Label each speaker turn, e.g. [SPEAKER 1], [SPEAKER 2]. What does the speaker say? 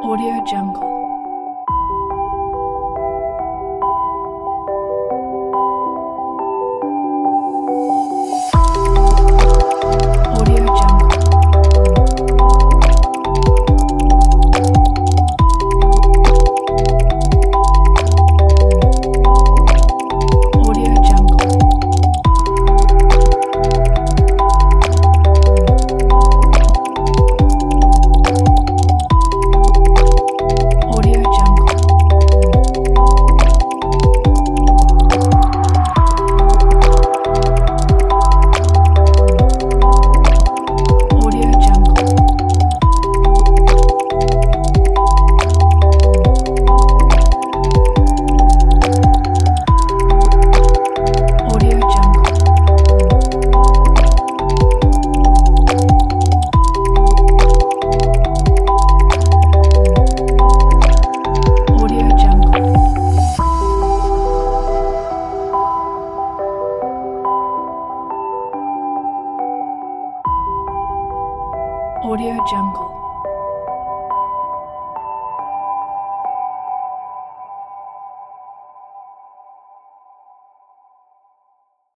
[SPEAKER 1] Audio Jungle. Audio Jungle. Audio Jungle. Audio Jungle. Audio Jungle. Audio Jungle. Audio Jungle. Audio Jungle.